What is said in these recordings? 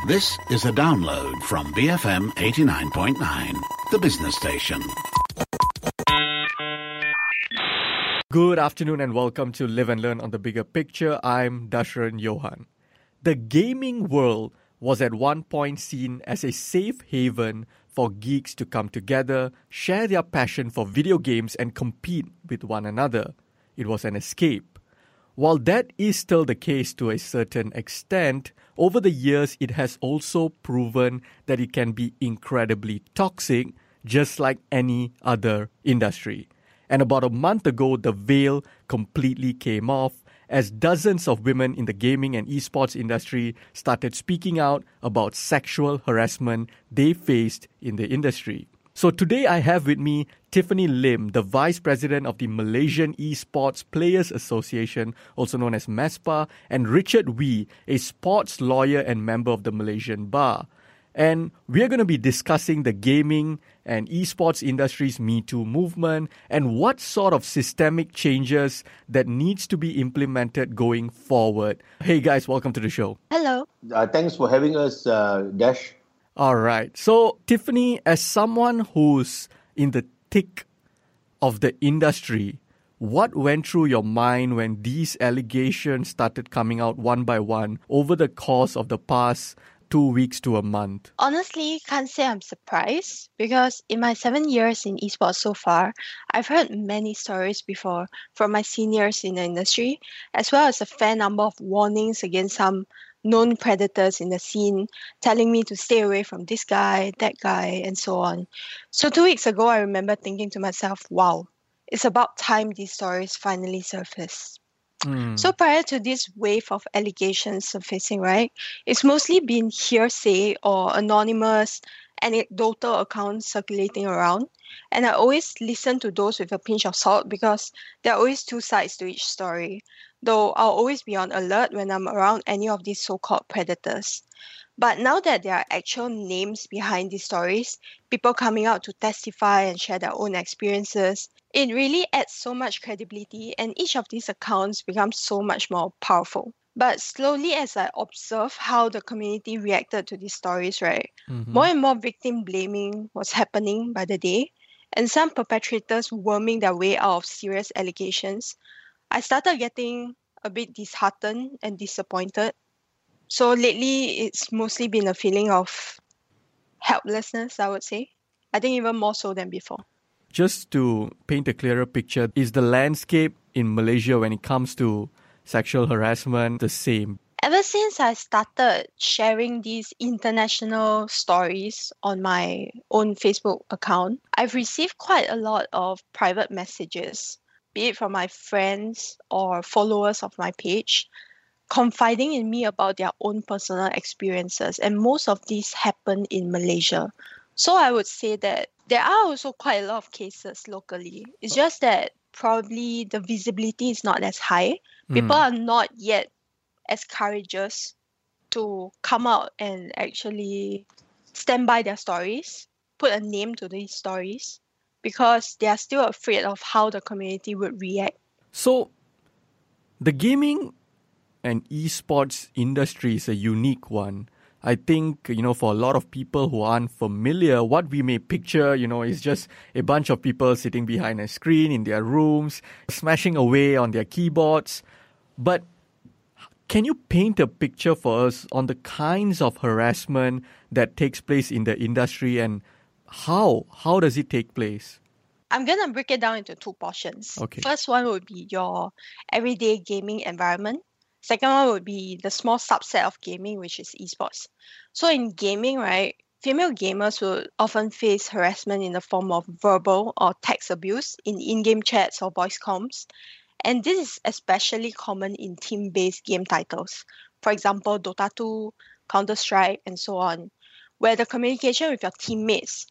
This is a download from BFM 89.9, the business station. Good afternoon and welcome to Live and Learn on the Bigger Picture. I'm Dashran Johan. The gaming world was at one point seen as a safe haven for geeks to come together, share their passion for video games and compete with one another. It was an escape. While that is still the case to a certain extent, over the years it has also proven that it can be incredibly toxic, just like any other industry. And about a month ago, the veil completely came off as dozens of women in the gaming and esports industry started speaking out about sexual harassment they faced in the industry. So today I have with me Tiffany Lim, the Vice President of the Malaysian Esports Players Association, also known as MASPA, and Richard Wee, a sports lawyer and member of the Malaysian Bar. And we're going to be discussing the gaming and esports industry's Me Too movement and what sort of systemic changes that needs to be implemented going forward. Hey guys, welcome to the show. Hello. Thanks for having us, Dash. All right. So, Tiffany, as someone who's in the thick of the industry, what went through your mind when these allegations started coming out one by one over the course of the past 2 weeks to a month? Honestly, can't say I'm surprised because in my 7 years in esports so far, I've heard many stories before from my seniors in the industry, as well as a fair number of warnings against some known predators in the scene, telling me to stay away from this guy, that guy, and so on. So 2 weeks ago, I remember thinking to myself, wow, it's about time these stories finally surfaced. So prior to this wave of allegations surfacing, right, it's mostly been hearsay or anonymous, anecdotal accounts circulating around. And I always listen to those with a pinch of salt because there are always two sides to each story, though I'll always be on alert when I'm around any of these so-called predators. But now that there are actual names behind these stories, people coming out to testify and share their own experiences, it really adds so much credibility and each of these accounts becomes so much more powerful. But slowly as I observe how the community reacted to these stories, right, more and more victim blaming was happening by the day, and some perpetrators worming their way out of serious allegations, I started getting a bit disheartened and disappointed. So lately, it's mostly been a feeling of helplessness, I would say. I think even more so than before. Just to paint a clearer picture, is the landscape in Malaysia when it comes to sexual harassment the same? Ever since I started sharing these international stories on my own Facebook account, I've received quite a lot of private messages, be it from my friends or followers of my page, confiding in me about their own personal experiences. And most of these happen in Malaysia. So I would say that there are also quite a lot of cases locally. It's just that probably the visibility is not as high. People are not yet as courageous to come out and actually stand by their stories, put a name to these stories, because they are still afraid of how the community would react. So, the gaming and esports industry is a unique one. I think, for a lot of people who aren't familiar, what we may picture, is just a bunch of people sitting behind a screen in their rooms, smashing away on their keyboards. But can you paint a picture for us on the kinds of harassment that takes place in the industry and how does it take place? I'm going to break it down into two portions. Okay. First one would be your everyday gaming environment. Second one would be the small subset of gaming, which is esports. So in gaming, right, female gamers will often face harassment in the form of verbal or text abuse in in-game chats or voice comms. And this is especially common in team-based game titles. For example, Dota 2, Counter-Strike, and so on, where the communication with your teammates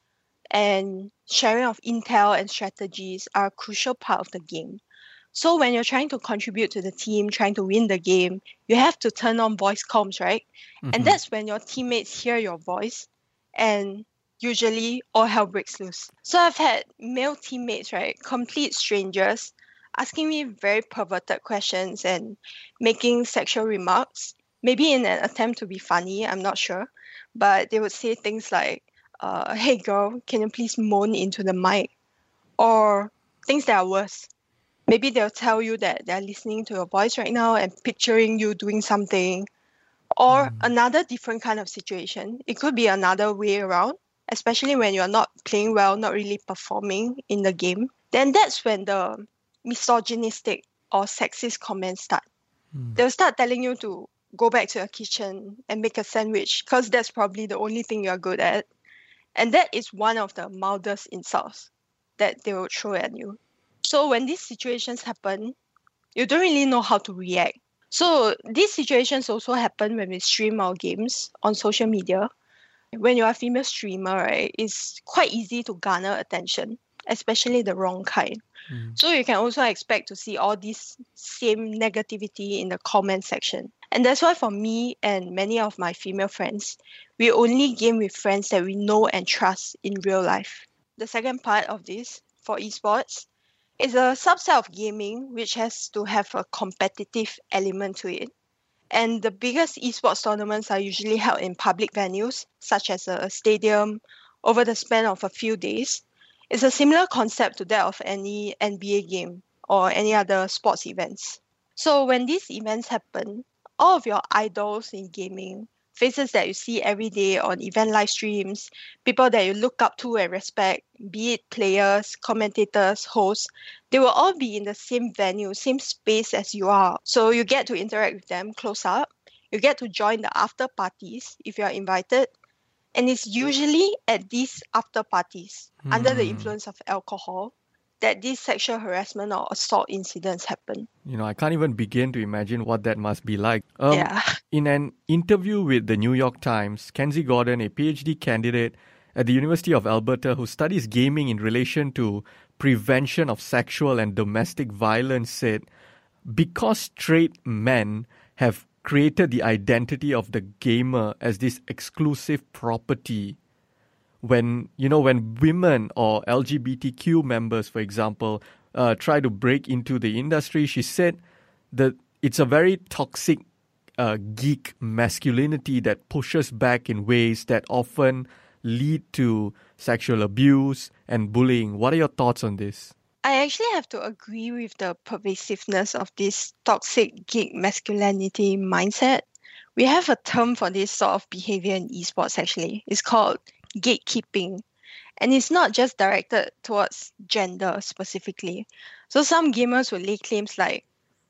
and sharing of intel and strategies are a crucial part of the game. So when you're trying to contribute to the team, trying to win the game, you have to turn on voice comms, right? And that's when your teammates hear your voice and usually all hell breaks loose. So I've had male teammates, right, complete strangers, asking me very perverted questions and making sexual remarks maybe in an attempt to be funny, I'm not sure, but they would say things like, hey girl, can you please moan into the mic? Or things that are worse. Maybe they'll tell you that they're listening to your voice right now and picturing you doing something. Or another different kind of situation. It could be another way around, especially when you're not playing well, not really performing in the game. Then that's when the misogynistic or sexist comments start. They'll start telling you to go back to your kitchen and make a sandwich because that's probably the only thing you're good at. And that is one of the mildest insults that they will throw at you. So when these situations happen, you don't really know how to react. So these situations also happen when we stream our games on social media. When you're a female streamer, right, it's quite easy to garner attention, especially the wrong kind. So you can also expect to see all this same negativity in the comment section. And that's why for me and many of my female friends, we only game with friends that we know and trust in real life. The second part of this for esports is a subset of gaming which has to have a competitive element to it. And the biggest esports tournaments are usually held in public venues, such as a stadium, over the span of a few days. It's a similar concept to that of any NBA game or any other sports events. So when these events happen, all of your idols in gaming, faces that you see every day on event live streams, people that you look up to and respect, be it players, commentators, hosts, they will all be in the same venue, same space as you are. So you get to interact with them close up. You get to join the after parties if you are invited. And it's usually at these after parties, under the influence of alcohol, that these sexual harassment or assault incidents happen. I can't even begin to imagine what that must be like. Yeah. In an interview with the New York Times, Kenzie Gordon, a PhD candidate at the University of Alberta who studies gaming in relation to prevention of sexual and domestic violence, said, because straight men have created the identity of the gamer as this exclusive property, when women or LGBTQ members, for example, try to break into the industry, she said that it's a very toxic geek masculinity that pushes back in ways that often lead to sexual abuse and bullying. What are your thoughts on this? I actually have to agree with the pervasiveness of this toxic geek masculinity mindset. We have a term for this sort of behavior in esports actually. It's called gatekeeping. And it's not just directed towards gender specifically. So some gamers will lay claims like,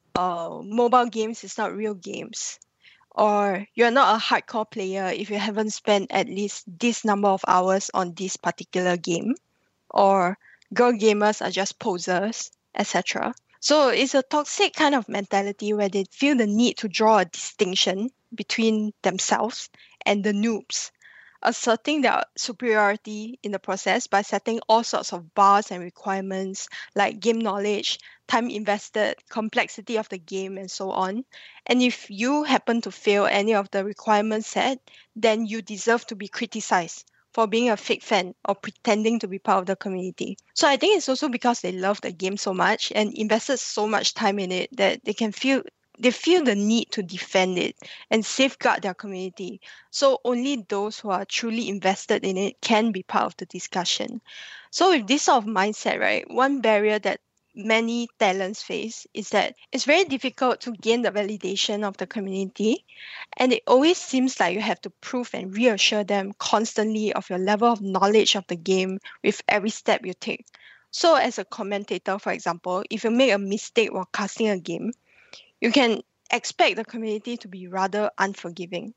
mobile games is not real games. Or you're not a hardcore player if you haven't spent at least this number of hours on this particular game. Or girl gamers are just posers, etc. So it's a toxic kind of mentality where they feel the need to draw a distinction between themselves and the noobs, asserting their superiority in the process by setting all sorts of bars and requirements like game knowledge, time invested, complexity of the game, and so on. And if you happen to fail any of the requirements set, then you deserve to be criticized for being a fake fan or pretending to be part of the community. So I think it's also because they love the game so much and invested so much time in it that they feel the need to defend it and safeguard their community. So only those who are truly invested in it can be part of the discussion. So with this sort of mindset, right, one barrier that many talents face is that it's very difficult to gain the validation of the community, and it always seems like you have to prove and reassure them constantly of your level of knowledge of the game with every step you take. So as a commentator, for example, if you make a mistake while casting a game, you can expect the community to be rather unforgiving.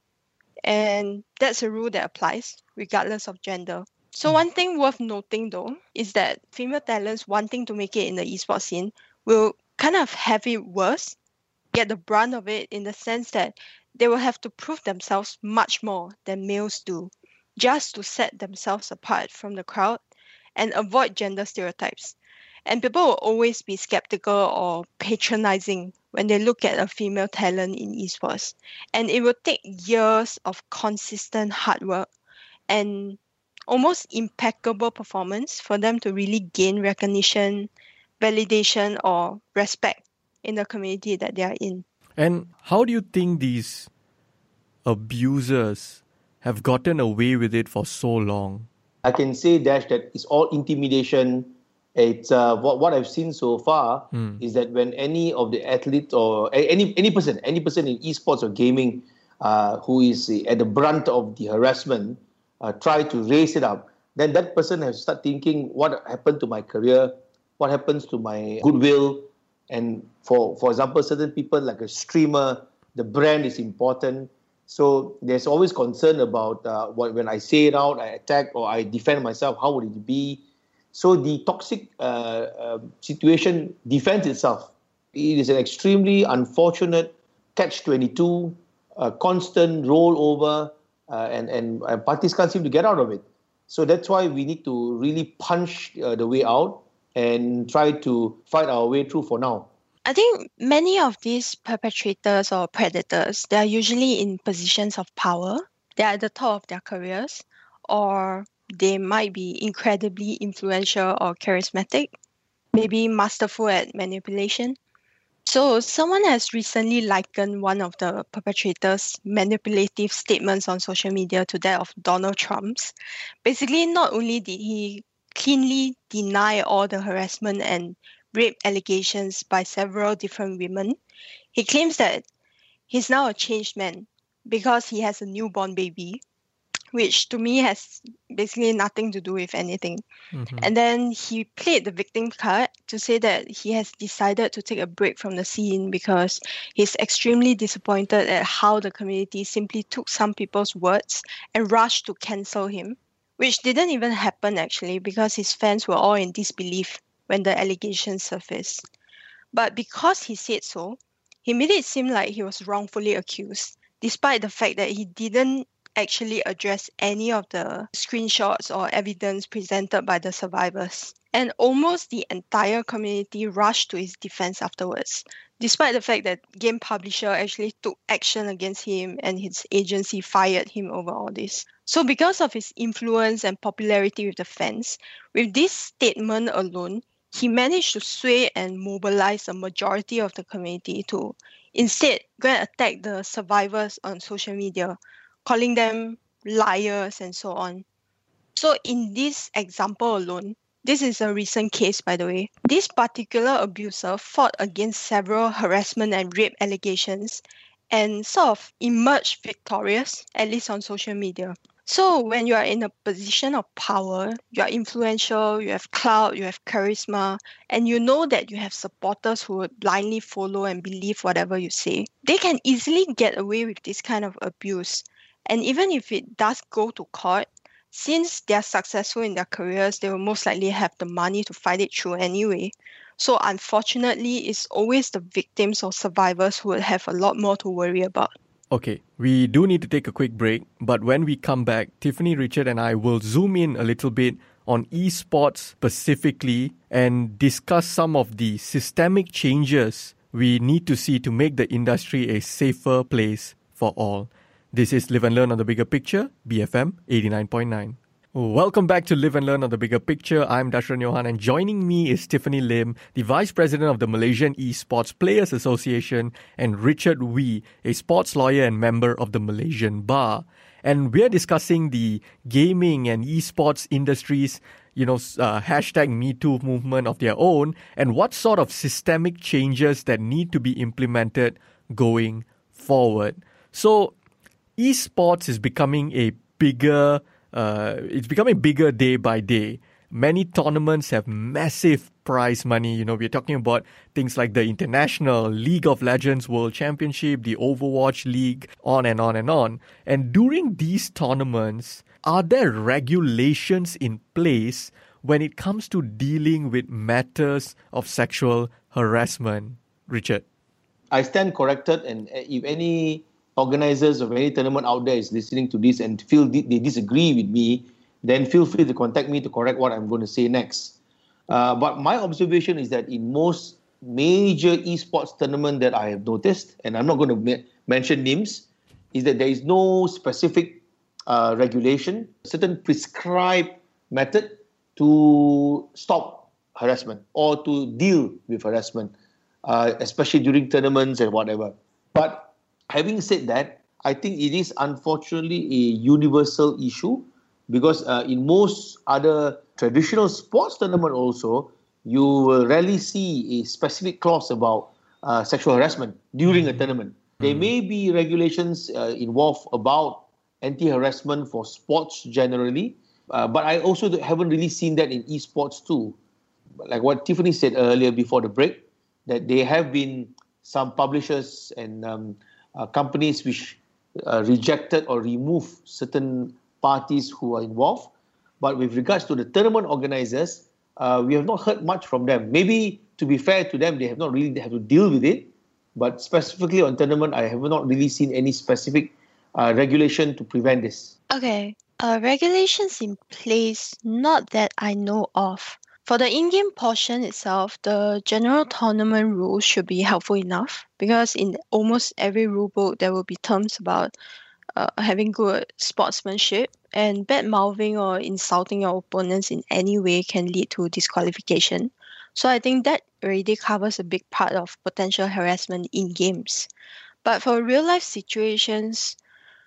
And that's a rule that applies regardless of gender. So one thing worth noting though is that female talents wanting to make it in the esports scene will kind of have it worse, get the brunt of it in the sense that they will have to prove themselves much more than males do, just to set themselves apart from the crowd and avoid gender stereotypes. And people will always be skeptical or patronizing when they look at a female talent in esports. And it will take years of consistent hard work and almost impeccable performance for them to really gain recognition, validation, or respect in the community that they are in. And how do you think these abusers have gotten away with it for so long? I can say, Dash, that it's all intimidation. It's what I've seen so far is that when any of the athletes or any person in esports or gaming who is at the brunt of the harassment try to raise it up, then that person has to start thinking, what happened to my career? What happens to my goodwill? And for example, certain people like a streamer, the brand is important. So there's always concern about when I say it out, I attack or I defend myself, how would it be? So the toxic situation defends itself. It is an extremely unfortunate catch-22, constant rollover, and parties can't seem to get out of it. So that's why we need to really punch the way out and try to fight our way through for now. I think many of these perpetrators or predators, they are usually in positions of power. They are at the top of their careers, or they might be incredibly influential or charismatic, maybe masterful at manipulation. So someone has recently likened one of the perpetrators' manipulative statements on social media to that of Donald Trump's. Basically, not only did he cleanly deny all the harassment and rape allegations by several different women, he claims that he's now a changed man because he has a newborn baby, which to me has basically nothing to do with anything. And then he played the victim card to say that he has decided to take a break from the scene because he's extremely disappointed at how the community simply took some people's words and rushed to cancel him, which didn't even happen actually because his fans were all in disbelief when the allegations surfaced. But because he said so, he made it seem like he was wrongfully accused, despite the fact that he didn't actually address any of the screenshots or evidence presented by the survivors. And almost the entire community rushed to his defense afterwards, despite the fact that game publisher actually took action against him and his agency fired him over all this. So because of his influence and popularity with the fans, with this statement alone, he managed to sway and mobilize a majority of the community to instead go and attack the survivors on social media, calling them liars and so on. So in this example alone, this is a recent case, by the way, this particular abuser fought against several harassment and rape allegations and sort of emerged victorious, at least on social media. So when you are in a position of power, you are influential, you have clout, you have charisma, and you know that you have supporters who would blindly follow and believe whatever you say, they can easily get away with this kind of abuse. And even if it does go to court, since they are successful in their careers, they will most likely have the money to fight it through anyway. So unfortunately, it's always the victims or survivors who will have a lot more to worry about. Okay, we do need to take a quick break, but when we come back, Tiffany, Richard and I will zoom in a little bit on esports specifically and discuss some of the systemic changes we need to see to make the industry a safer place for all. This is Live and Learn on the Bigger Picture, BFM 89.9. Welcome back to Live and Learn on the Bigger Picture. I'm Dashran Johan, and joining me is Tiffany Lim, the Vice President of the Malaysian Esports Players Association, and Richard Wee, a sports lawyer and member of the Malaysian Bar. And we're discussing the gaming and esports industries, hashtag #MeToo movement of their own, and what sort of systemic changes that need to be implemented going forward. So, esports is becoming bigger day by day. Many tournaments have massive prize money. We're talking about things like the International League of Legends World Championship, the Overwatch League, on and on and on. And during these tournaments, are there regulations in place when it comes to dealing with matters of sexual harassment? Richard? I stand corrected, and if any organizers of any tournament out there is listening to this and feel they disagree with me, then feel free to contact me to correct what I'm going to say next. But my observation is that in most major esports tournament that I have noticed, and I'm not going to mention names, is that there is no specific regulation, certain prescribed method to stop harassment or to deal with harassment, especially during tournaments and whatever. But having said that, I think it is unfortunately a universal issue because in most other traditional sports tournament also, you will rarely see a specific clause about sexual harassment during a tournament. There may be regulations involved about anti-harassment for sports generally, but I also haven't really seen that in esports too. Like what Tiffany said earlier before the break, that there have been some publishers and companies which rejected or removed certain parties who are involved. But with regards to the tournament organizers, we have not heard much from them. Maybe, to be fair to them, they have not really had to deal with it. But specifically on tournament, I have not really seen any specific regulation to prevent this. Okay, regulations in place, not that I know of. For the in-game portion itself, the general tournament rules should be helpful enough because in almost every rulebook there will be terms about having good sportsmanship, and bad-mouthing or insulting your opponents in any way can lead to disqualification. So I think that already covers a big part of potential harassment in games. But for real-life situations,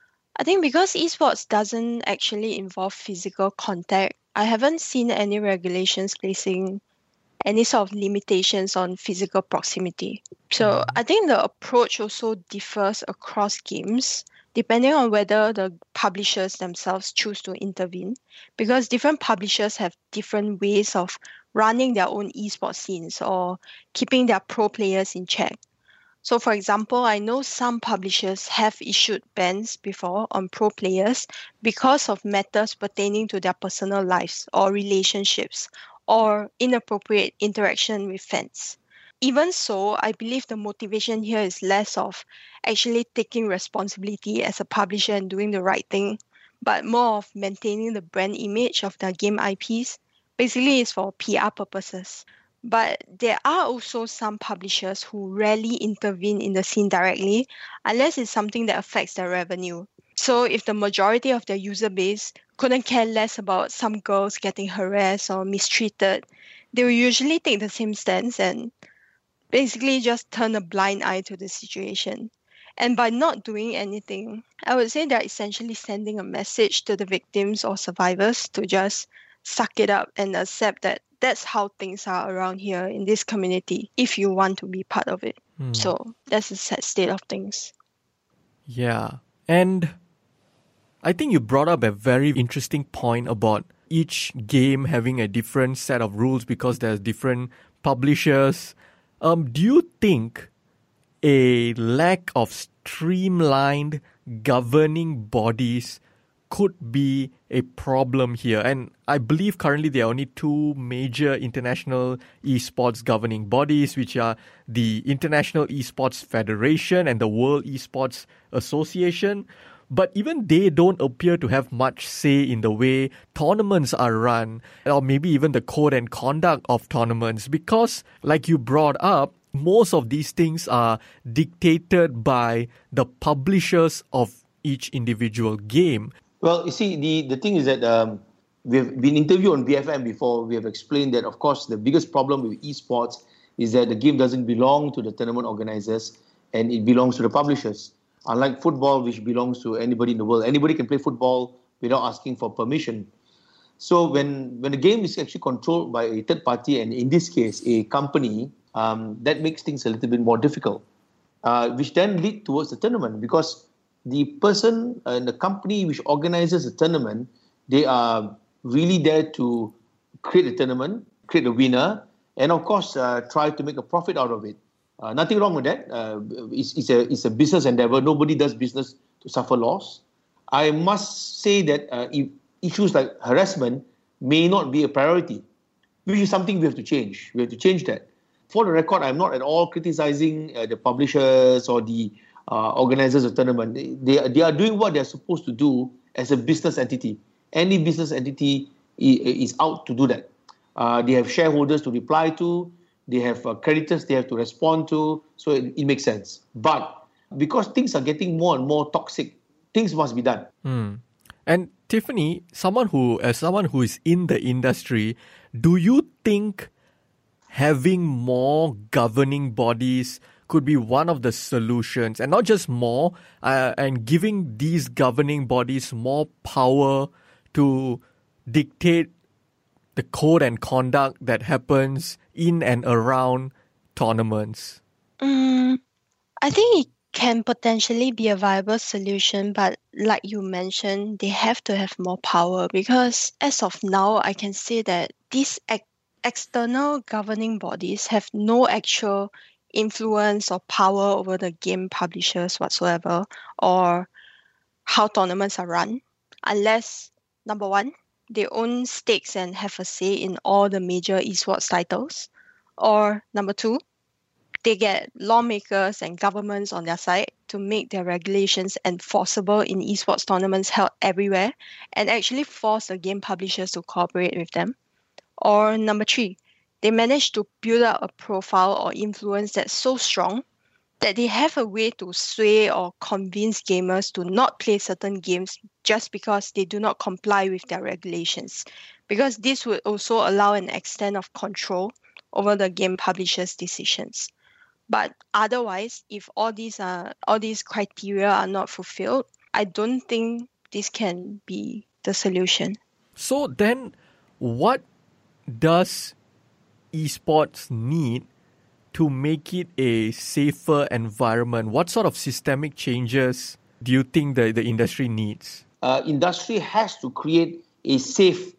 I think because esports doesn't actually involve physical contact, I haven't seen any regulations placing any sort of limitations on physical proximity. So I think the approach also differs across games, depending on whether the publishers themselves choose to intervene, because different publishers have different ways of running their own esports scenes or keeping their pro players in check. So for example, I know some publishers have issued bans before on pro players because of matters pertaining to their personal lives or relationships or inappropriate interaction with fans. Even so, I believe the motivation here is less of actually taking responsibility as a publisher and doing the right thing, but more of maintaining the brand image of their game IPs. Basically, it's for PR purposes. But there are also some publishers who rarely intervene in the scene directly unless it's something that affects their revenue. So if the majority of their user base couldn't care less about some girls getting harassed or mistreated, they will usually take the same stance and basically just turn a blind eye to the situation. And by not doing anything, I would say they're essentially sending a message to the victims or survivors to just suck it up and accept that that's how things are around here in this community if you want to be part of it. So that's the sad state of things. Yeah. And I think you brought up a very interesting point about each game having a different set of rules because there's different publishers. Do you think a lack of streamlined governing bodies could be a problem here? And I believe currently there are only two major international esports governing bodies, which are the International Esports Federation and the World Esports Association. But even they don't appear to have much say in the way tournaments are run, or maybe even the code and conduct of tournaments, because, like you brought up, most of these things are dictated by the publishers of each individual game. Well, you see, the thing is that we've been interviewed on BFM before. We have explained that, of course, the biggest problem with esports is that the game doesn't belong to the tournament organizers and it belongs to the publishers. Unlike football, which belongs to anybody in the world. Anybody can play football without asking for permission. So when the game is actually controlled by a third party, and in this case, a company, that makes things a little bit more difficult, which then lead towards the tournament, because the person and the company which organizes the tournament, they are really there to create a tournament, create a winner, and of course, try to make a profit out of it. Nothing wrong with that. It's a business endeavor. Nobody does business to suffer loss. I must say that if issues like harassment may not be a priority, which is something we have to change. We have to change that. For the record, I'm not at all criticizing the publishers or the organizers of tournament. They are doing what they're supposed to do as a business entity. Any business entity is out to do that. They have shareholders to reply to. They have creditors they have to respond to. So it makes sense. But because things are getting more and more toxic, things must be done. And Tiffany, as someone who is in the industry, do you think having more governing bodies could be one of the solutions, and not just more, and giving these governing bodies more power to dictate the code and conduct that happens in and around tournaments? I think it can potentially be a viable solution, but like you mentioned, they have to have more power because as of now, I can say that these external governing bodies have no actual influence or power over the game publishers whatsoever or how tournaments are run, unless, number one, they own stakes and have a say in all the major esports titles, or number two, they get lawmakers and governments on their side to make their regulations enforceable in esports tournaments held everywhere and actually force the game publishers to cooperate with them. Or number three, they manage to build up a profile or influence that's so strong that they have a way to sway or convince gamers to not play certain games just because they do not comply with their regulations. Because this would also allow an extent of control over the game publishers' decisions. But otherwise, if all these criteria are not fulfilled, I don't think this can be the solution. So then, what does esports need to make it a safer environment? What sort of systemic changes do you think the industry needs? Industry has to create a safe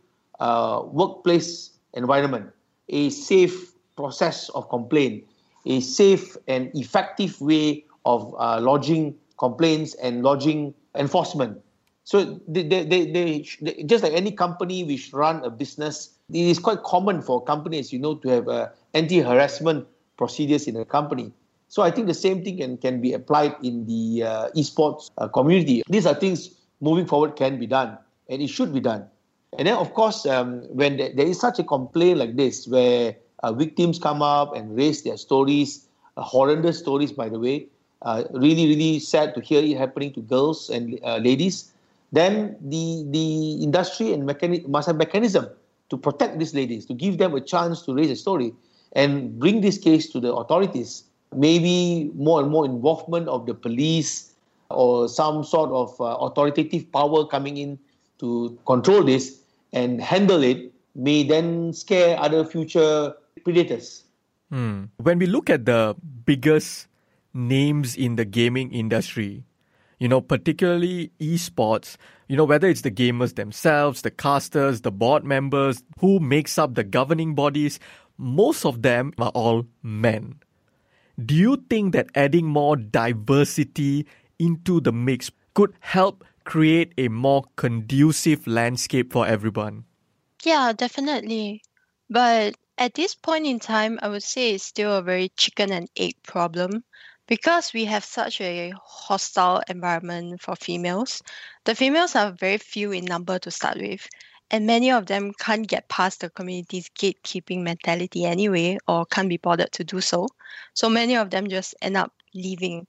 workplace environment, a safe process of complaint, a safe and effective way of lodging complaints and lodging enforcement. So they just like any company which run a business, it is quite common for companies, to have anti-harassment procedures in a company. So I think the same thing can be applied in the esports community. These are things moving forward can be done, and it should be done. And then, of course, when there is such a complaint like this, where victims come up and raise their stories, horrendous stories, by the way, really, really sad to hear it happening to girls and ladies, then the industry and must have mechanism to protect these ladies, to give them a chance to raise a story and bring this case to the authorities. Maybe more and more involvement of the police or some sort of authoritative power coming in to control this and handle it may then scare other future predators. When we look at the biggest names in the gaming industry, particularly esports, whether it's the gamers themselves, the casters, the board members, who makes up the governing bodies, most of them are all men. Do you think that adding more diversity into the mix could help create a more conducive landscape for everyone? Yeah, definitely. But at this point in time, I would say it's still a very chicken and egg problem. Because we have such a hostile environment for females, the females are very few in number to start with, and many of them can't get past the community's gatekeeping mentality anyway, or can't be bothered to do so. So many of them just end up leaving.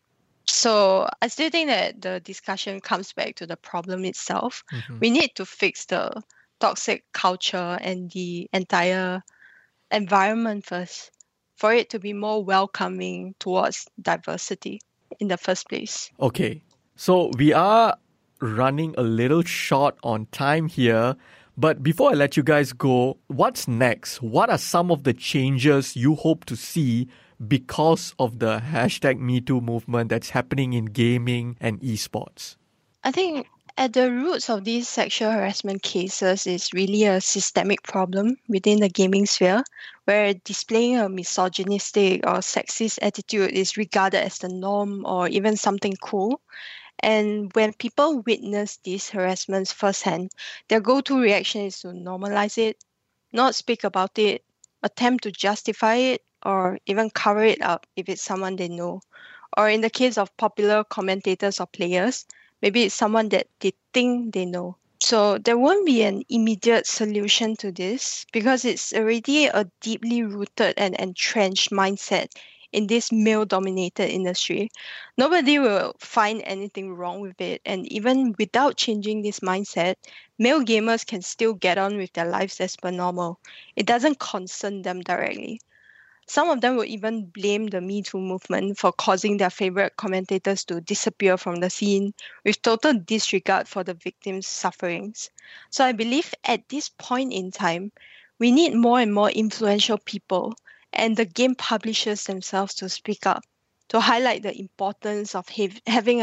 So I still think that the discussion comes back to the problem itself. Mm-hmm. We need to fix the toxic culture and the entire environment first, for it to be more welcoming towards diversity in the first place. Okay, so we are running a little short on time here, but before I let you guys go, what's next? What are some of the changes you hope to see because of the #MeToo movement that's happening in gaming and esports? I think at the roots of these sexual harassment cases is really a systemic problem within the gaming sphere, where displaying a misogynistic or sexist attitude is regarded as the norm or even something cool. And when people witness these harassments firsthand, their go-to reaction is to normalize it, not speak about it, attempt to justify it, or even cover it up if it's someone they know. Or in the case of popular commentators or players, maybe it's someone that they think they know. So there won't be an immediate solution to this because it's already a deeply rooted and entrenched mindset in this male-dominated industry. Nobody will find anything wrong with it. And even without changing this mindset, male gamers can still get on with their lives as per normal. It doesn't concern them directly. Some of them would even blame the Me Too movement for causing their favorite commentators to disappear from the scene with total disregard for the victims' sufferings. So I believe at this point in time, we need more and more influential people and the game publishers themselves to speak up, to highlight the importance of having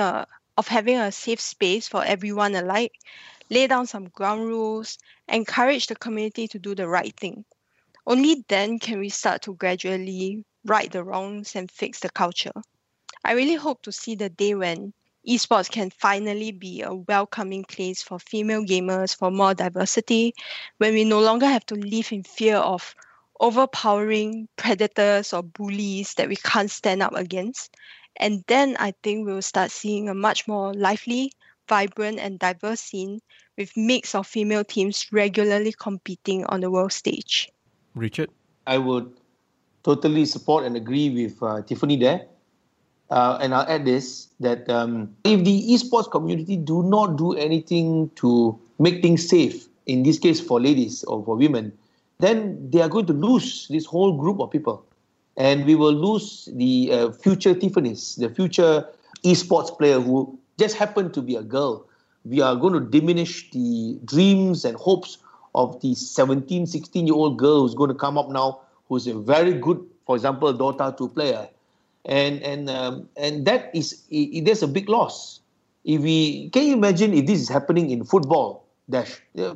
a safe space for everyone alike, lay down some ground rules, encourage the community to do the right thing. Only then can we start to gradually right the wrongs and fix the culture. I really hope to see the day when esports can finally be a welcoming place for female gamers, for more diversity, when we no longer have to live in fear of overpowering predators or bullies that we can't stand up against. And then I think we'll start seeing a much more lively, vibrant and diverse scene with mix of female teams regularly competing on the world stage. Richard? I would totally support and agree with Tiffany there. And I'll add this, that if the esports community do not do anything to make things safe, in this case for ladies or for women, then they are going to lose this whole group of people. And we will lose the future Tiffany's, the future esports player who just happened to be a girl. We are going to diminish the dreams and hopes of the 17, 16-year-old girl who's going to come up now, who's a very good, for example, Dota 2 player. And that is, there's a big loss. Can you imagine if this is happening in football, Dash? You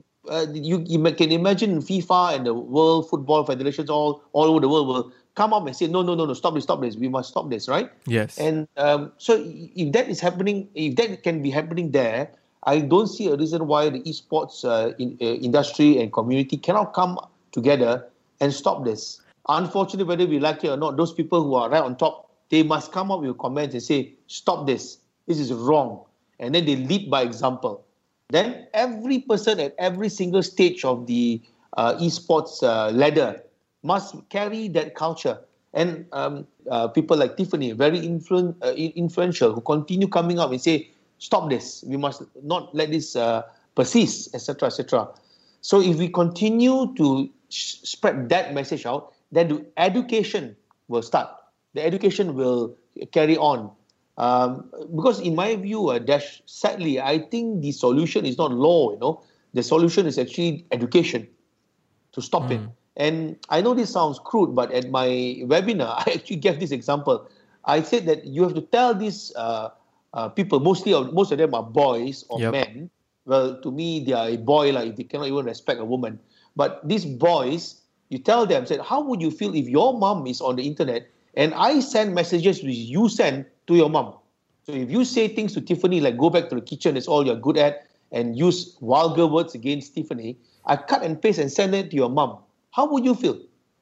can imagine FIFA and the World Football Federations all over the world will come up and say, no, stop this, we must stop this, right? Yes. And so if that is happening, if that can be happening there, I don't see a reason why the esports industry and community cannot come together and stop this. Unfortunately, whether we like it or not, those people who are right on top, they must come up with comments and say, stop this is wrong. And then they lead by example. Then every person at every single stage of the esports ladder must carry that culture. And people like Tiffany, very influential, who continue coming up and say, stop this. We must not let this persist, etc., etc. So if we continue to spread that message out, then the education will start. The education will carry on. Because in my view, Dash, sadly, I think the solution is not law, The solution is actually education to stop it. And I know this sounds crude, but at my webinar, I actually gave this example. I said that you have to tell these people, most of them are boys or men. Well, to me, they are a boy, if they cannot even respect a woman. But these boys, you tell them, said, how would you feel if your mom is on the internet and I send messages which you send to your mom? So if you say things to Tiffany like go back to the kitchen, that's all you're good at, and use vulgar words against Tiffany, I cut and paste and send it to your mom. How would you feel?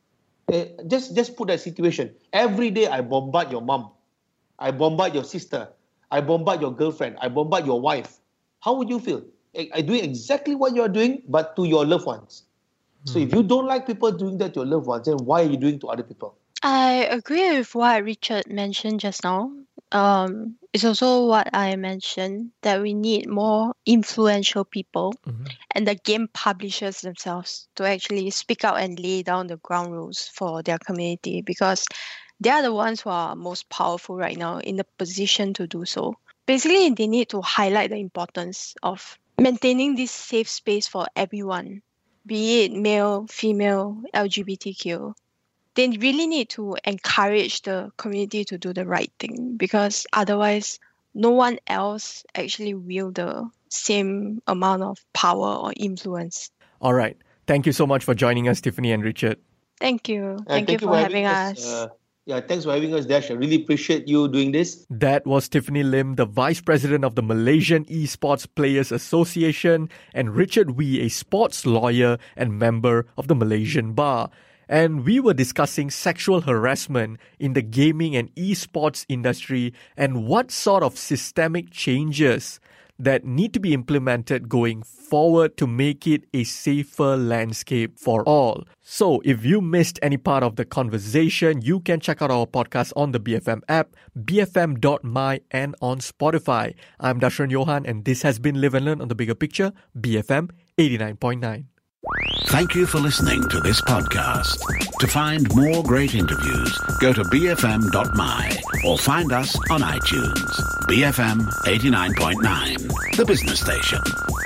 Just put that situation. Every day I bombard your mom. I bombard your sister. I bombard your girlfriend. I bombard your wife. How would you feel? I'm doing exactly what you're doing, but to your loved ones. So if you don't like people doing that to your loved ones, then why are you doing it to other people? I agree with what Richard mentioned just now. It's also what I mentioned, that we need more influential people and the game publishers themselves to actually speak out and lay down the ground rules for their community, because they are the ones who are most powerful right now in the position to do so. Basically, they need to highlight the importance of maintaining this safe space for everyone, be it male, female, LGBTQ. They really need to encourage the community to do the right thing, because otherwise no one else actually wield the same amount of power or influence. All right. Thank you so much for joining us, Tiffany and Richard. Thank you. Thank you for having us. Thanks for having us, Dash. I really appreciate you doing this. That was Tiffany Lim, the Vice President of the Malaysian Esports Players Association, and Richard Wee, a sports lawyer and member of the Malaysian Bar. And we were discussing sexual harassment in the gaming and esports industry and what sort of systemic changes that need to be implemented going forward to make it a safer landscape for all. So if you missed any part of the conversation, you can check out our podcast on the BFM app, bfm.my, and on Spotify. I'm Dashran Johan, and this has been Live and Learn on the Bigger Picture, BFM 89.9. Thank you for listening to this podcast. To find more great interviews, go to bfm.my or find us on iTunes. BFM 89.9, the business station.